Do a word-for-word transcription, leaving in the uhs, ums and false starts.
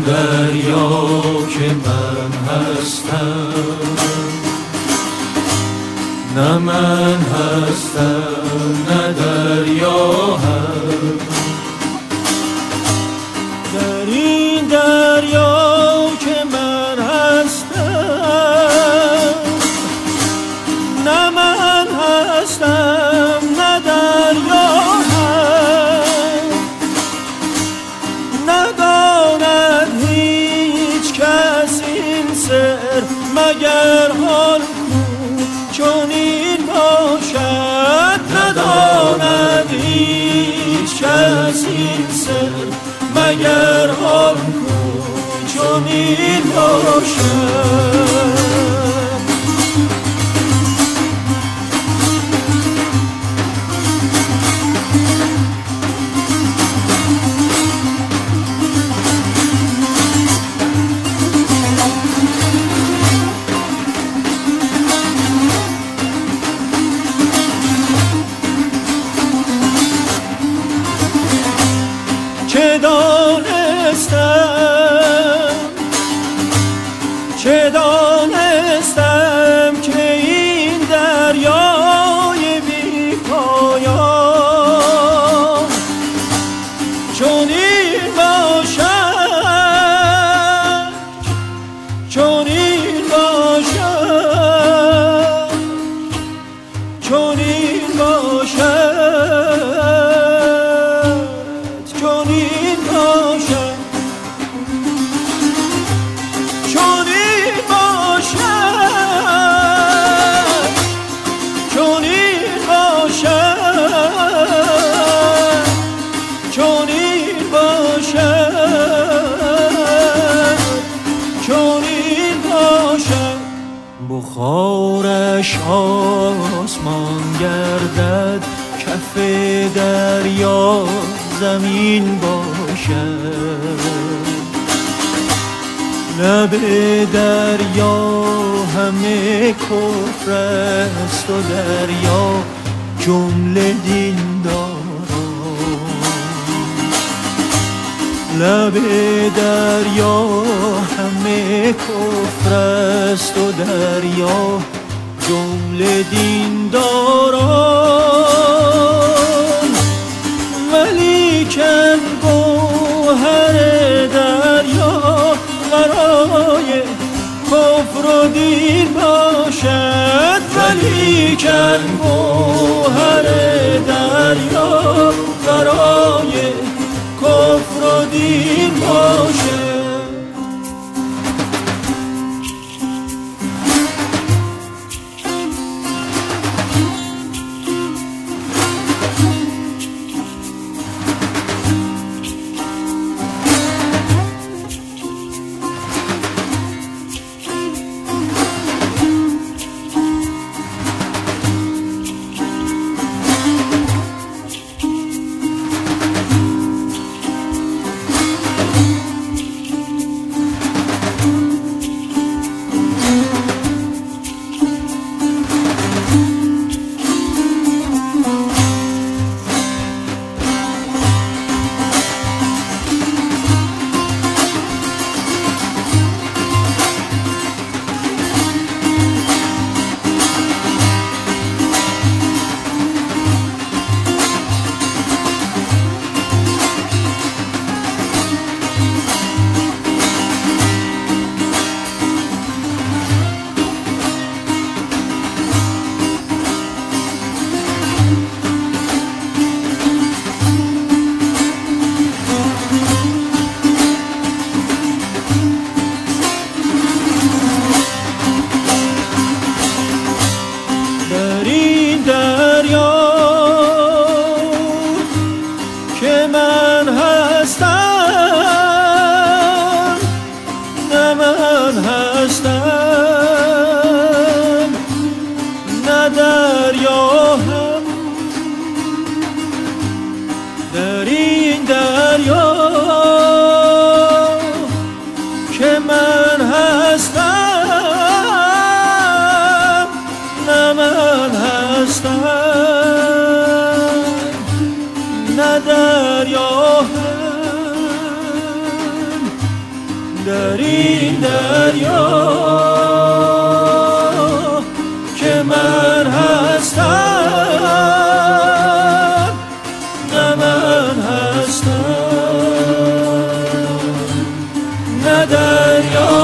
دریا که من هستم، نه من هستم نه دریا هست. در این دریا که من هستم، نه من هستم نه دریا هست. نداند هیچ کس این سر مگر آن چون این باشد. نداند هیچ کس این سر مگر آن چون این باشد. چه دانستم چه دانستم که این دریای بی پایان چون این باشد، چون این باشد، چون این باشد، چون این باشد، چون این باشد، چون این باشد، چون این باشد، چون این باشد. بخارش آسمان گردد، کف دریا زمین باشد. لب دریا همه کفر است و دریا جمله دینداران. لب دریا همه کفر است و دریا جمله دینداران. ولیکن گوهر دریا برای کفر و دین باشد. ولیکن گوهر دریا برای کفر و دین باشد. دریا